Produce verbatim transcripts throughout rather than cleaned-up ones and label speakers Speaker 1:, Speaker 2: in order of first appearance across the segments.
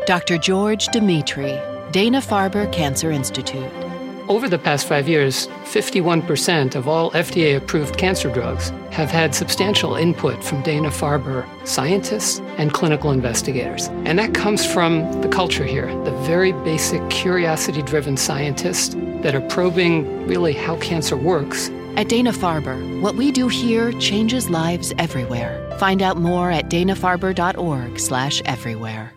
Speaker 1: Doctor George Dimitri, Dana-Farber Cancer Institute.
Speaker 2: Over the past five years, fifty-one percent of all F D A-approved cancer drugs have had substantial input from Dana-Farber scientists and clinical investigators. And that comes from the culture here, the very basic curiosity-driven scientists that are probing really how cancer works.
Speaker 1: At Dana-Farber, what we do here changes lives everywhere. Find out more at dana farber dot org slash everywhere.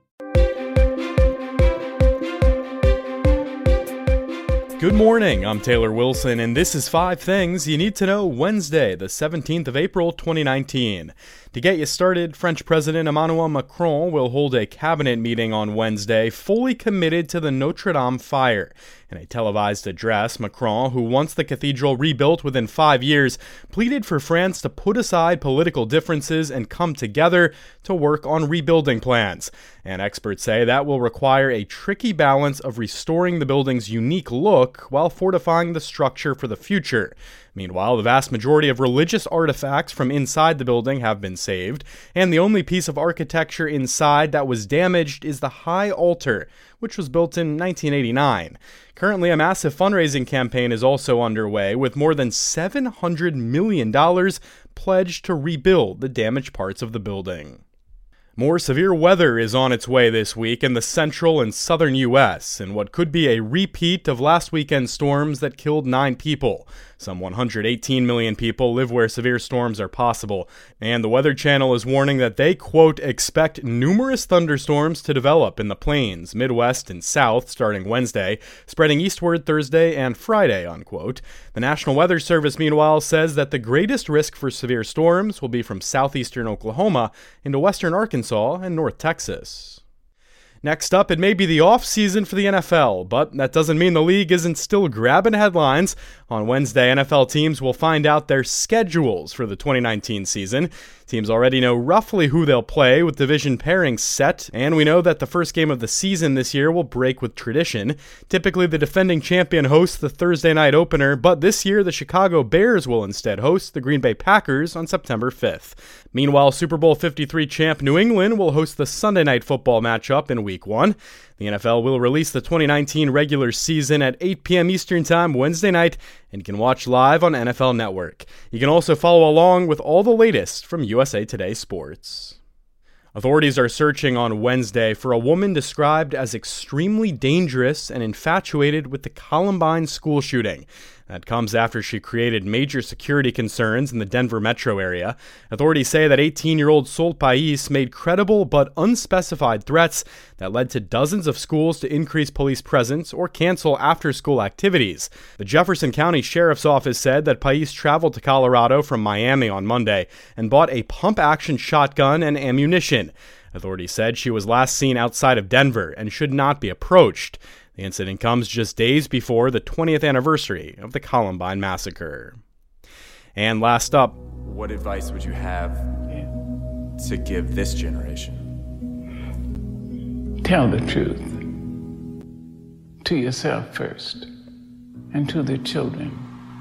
Speaker 3: Good morning, I'm Taylor Wilson, and this is five Things You Need to Know Wednesday, the seventeenth of April, twenty nineteen. To get you started, French President Emmanuel Macron will hold a cabinet meeting on Wednesday fully committed to the Notre Dame fire. In a televised address, Macron, who wants the cathedral rebuilt within five years, pleaded for France to put aside political differences and come together to work on rebuilding plans. And experts say that will require a tricky balance of restoring the building's unique look while fortifying the structure for the future. Meanwhile, the vast majority of religious artifacts from inside the building have been saved, and the only piece of architecture inside that was damaged is the high altar, which was built in nineteen eighty-nine. Currently, a massive fundraising campaign is also underway, with more than seven hundred million dollars pledged to rebuild the damaged parts of the building. More severe weather is on its way this week in the central and southern U S in what could be a repeat of last weekend's storms that killed nine people. Some one hundred eighteen million people live where severe storms are possible, and the Weather Channel is warning that they, quote, expect numerous thunderstorms to develop in the plains, Midwest, and South starting Wednesday, spreading eastward Thursday and Friday, unquote. The National Weather Service, meanwhile, says that the greatest risk for severe storms will be from southeastern Oklahoma into western Arkansas and North Texas. Next up, it may be the off-season for the N F L, but that doesn't mean the league isn't still grabbing headlines. On Wednesday, N F L teams will find out their schedules for the twenty nineteen season. Teams already know roughly who they'll play, with division pairings set, and we know that the first game of the season this year will break with tradition. Typically, the defending champion hosts the Thursday night opener, but this year the Chicago Bears will instead host the Green Bay Packers on September fifth. Meanwhile, Super Bowl fifty-three champ New England will host the Sunday night football matchup in Week one. The N F L will release the twenty nineteen regular season at eight p.m. Eastern Time Wednesday night and can watch live on N F L Network. You can also follow along with all the latest from U S A Today Sports. Authorities are searching on Wednesday for a woman described as extremely dangerous and infatuated with the Columbine school shooting. That comes after she created major security concerns in the Denver metro area. Authorities say that eighteen-year-old Sol Pais made credible but unspecified threats that led to dozens of schools to increase police presence or cancel after-school activities. The Jefferson County Sheriff's Office said that Pais traveled to Colorado from Miami on Monday and bought a pump-action shotgun and ammunition. Authorities said she was last seen outside of Denver and should not be approached. The incident comes just days before the twentieth anniversary of the Columbine massacre. And last up,
Speaker 4: what advice would you have to give this generation?
Speaker 5: Tell the truth to yourself first and to the children.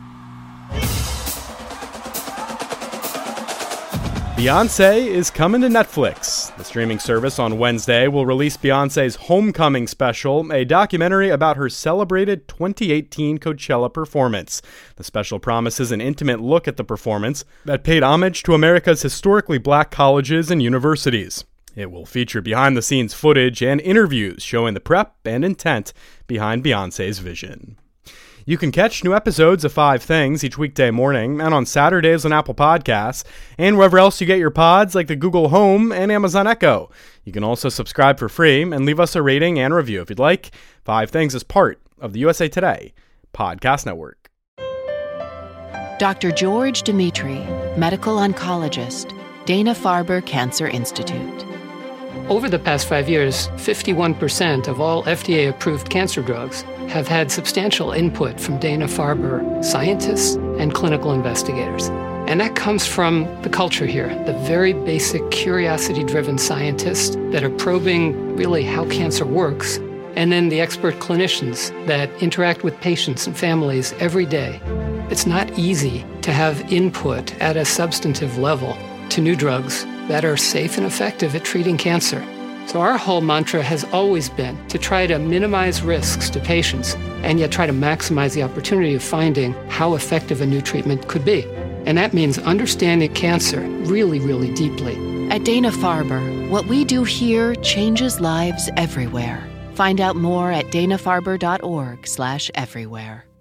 Speaker 3: Beyoncé is coming to Netflix. The streaming service on Wednesday will release Beyoncé's Homecoming special, a documentary about her celebrated twenty eighteen Coachella performance. The special promises an intimate look at the performance that paid homage to America's historically black colleges and universities. It will feature behind-the-scenes footage and interviews showing the prep and intent behind Beyoncé's vision. You can catch new episodes of Five Things each weekday morning and on Saturdays on Apple Podcasts and wherever else you get your pods like the Google Home and Amazon Echo. You can also subscribe for free and leave us a rating and review if you'd like. Five Things is part of the U S A Today Podcast Network.
Speaker 1: Doctor George Dimitri, medical oncologist, Dana-Farber Cancer Institute.
Speaker 2: Over the past five years, fifty-one percent of all F D A-approved cancer drugs have had substantial input from Dana-Farber scientists and clinical investigators. And that comes from the culture here, the very basic curiosity-driven scientists that are probing really how cancer works, and then the expert clinicians that interact with patients and families every day. It's not easy to have input at a substantive level to new drugs that are safe and effective at treating cancer. So our whole mantra has always been to try to minimize risks to patients and yet try to maximize the opportunity of finding how effective a new treatment could be. And that means understanding cancer really, really deeply.
Speaker 1: At Dana-Farber, what we do here changes lives everywhere. Find out more at dana farber dot org slash everywhere.